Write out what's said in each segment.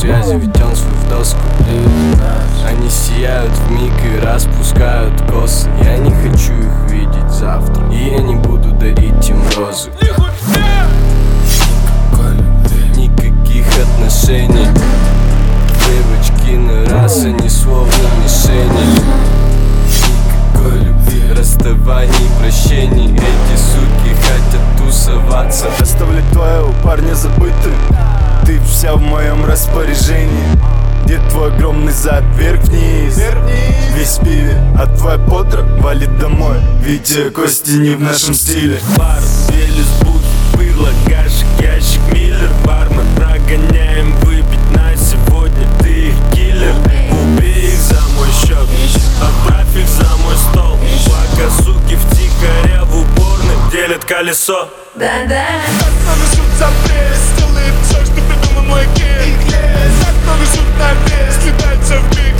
связи, ведем свою в доску. Они сияют вмиг и распускают косы. Я не хочу их видеть завтра, и я не буду дарить им розы. Никаких отношений. Девочки на раз, они словно мишени. Никакой любви, расставаний, прощений. Эти суки хотят тусоваться. Оставлять твоего парня забытым. Ты вся в моем распоряжении. Где твой огромный зад, вверх-вниз. Весь в пиве, а твоя подра валит домой. Витя, Кости не в нашем стиле. Бар, Велес, бухи, пыло, кашик, ящик, миллер. Бармен, прогоняем выпить на сегодня. Ты их киллер, убей их за мой счет. Отправь их за мой стол. Пока суки втихаря в уборной делят колесо. Да-да. Так много шут за пресс, делает все, что придумал мой кит. Так много шут на вес, слетается в миг.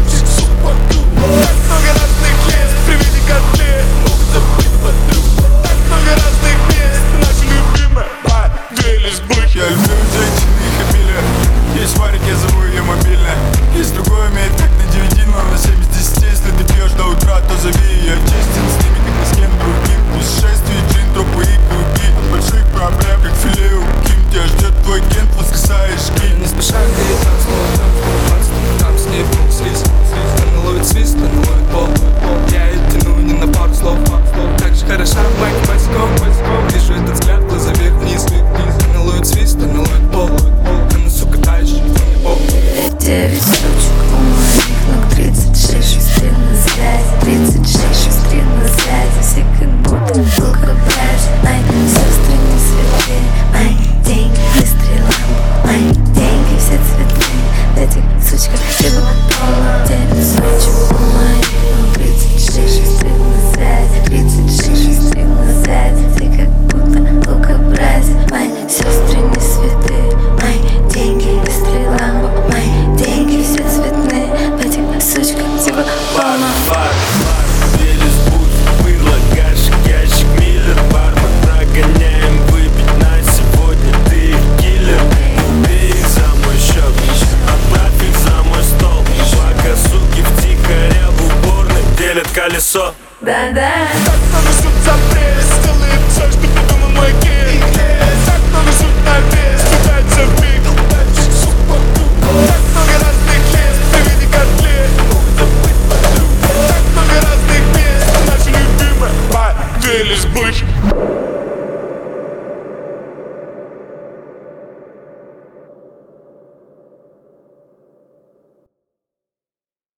Так много разных мест, при виде котлет могут забыть подруг. Так много разных мест, наша любимая Велес, бухи. Я люблю женщин и их обилие. Есть варик, я зову ее мобильно. Есть другой, умеет как на 9, но на 7 из 10. Если ты пьешь до утра, то зови ее. Честен с ними, как ни с кем другим. Путешествие, джин, тропы и круги. Больших проблем, как филе у Ким. Тебя ждет твой кент, воскресаешь ким. Не спеша греет танцпол, там с ней вдруг слиз. Она ловит свист, она ловит пол. Я ее тяну не на пару слов. Так же хороша в майке босиком. Вижу этот взгляд, глаза вверх-вниз. Она ловит свист, она ловит пол. Она, сука, дальше, не пол. 9 сучек у моих ног, 36 шустрин на связи, 36 шустрин на связи. Все как будто лукобразие. Мои сестры не святые, мои деньги быстрые лампы, мои деньги все цветные. Этих сучках либо полно. 9 сучек у моих ног, 36 шустрин на связи, 36 шустрин на связи. Все как будто лукобразие. Мои сестры не святые, мои деньги быстрые лампы, мои деньги все цветные. В этих сучках типа полно. Бар, Велес, бухи, пыло, кашик, ящик, миллер. Бармен, прогоняем выпить на сегодня. Ты их киллер, убей их за мой счет. Отправь их за мой стол. Пока суки втихаря в уборной делят колесо. Да-да. Так много шут за пресс, делает все, что придумал мой кит. Так много шут на вес, слетается в миг. Так много разных мест, при виде котлет могут забыть подруг. Так много разных мест, наша любимая Велес, бухи.